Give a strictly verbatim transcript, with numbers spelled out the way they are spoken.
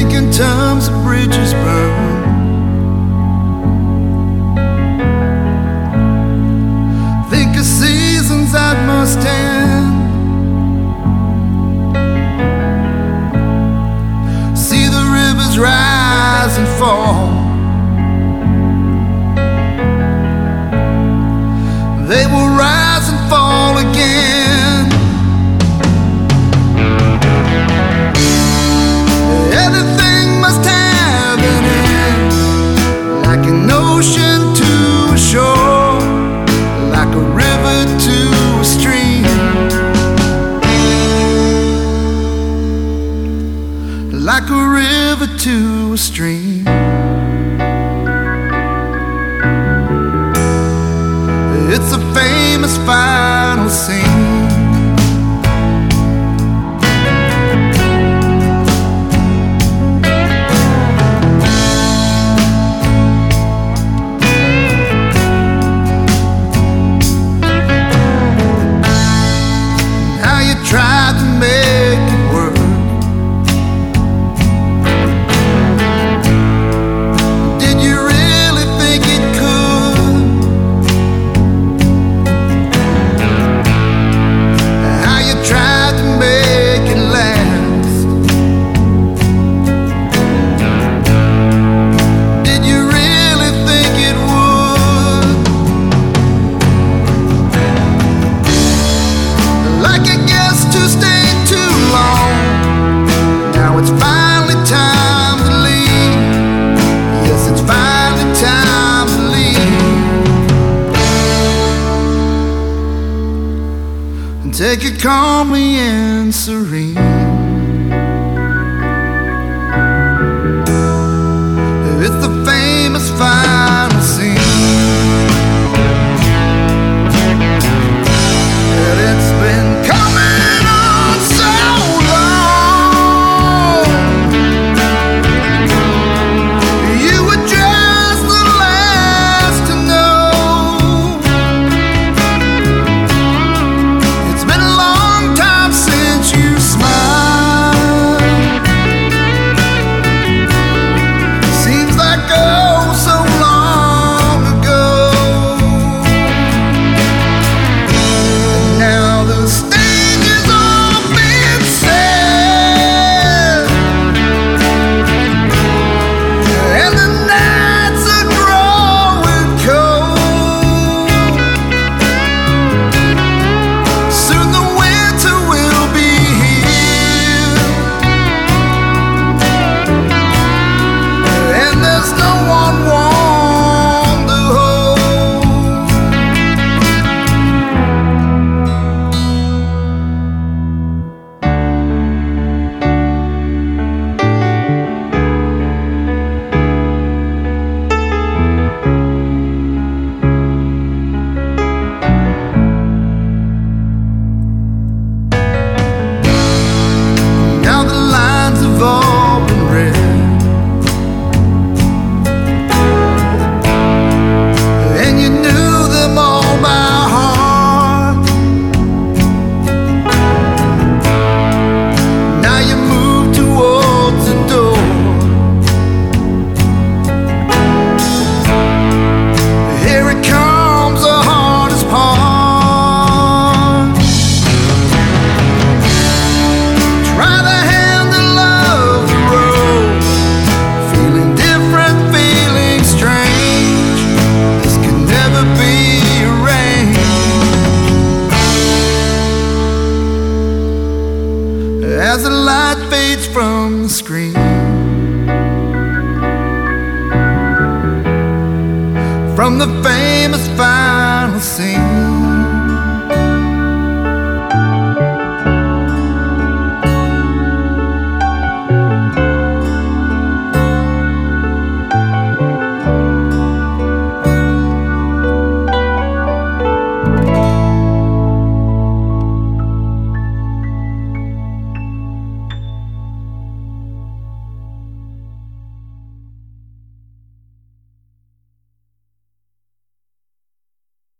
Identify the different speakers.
Speaker 1: think in terms of bridges burned. Think of seasons that must end. See the rivers rise and fall. They will rise and fall again. Everything must have an end, like an ocean to a shore, like a river to a stream, like a river to a stream. It's a famous final scene. How you tried to make it work. Did you really think it could? How you tried to make it last. Did you really think it would? Like a guest who stayed too long. Now it's finally time to leave. Yes, it's finally time to leave. And take it calmly and serene. It's the famous final scene. And it's been coming on so long. You were just the last to know. It's been a long time since you smiled. Seems like oh so long ago. And now the stage is all been set, and the nights are growing cold. Soon the winter will be here, and there's no one warm to hold. Now the lines have all been read, and you knew them all by heart. Now you move towards the door. Here it comes, the hardest part. Try the handle of the road, feeling different, feeling strange. This can never be arranged. As the light fades from the screen, from the famous final scene.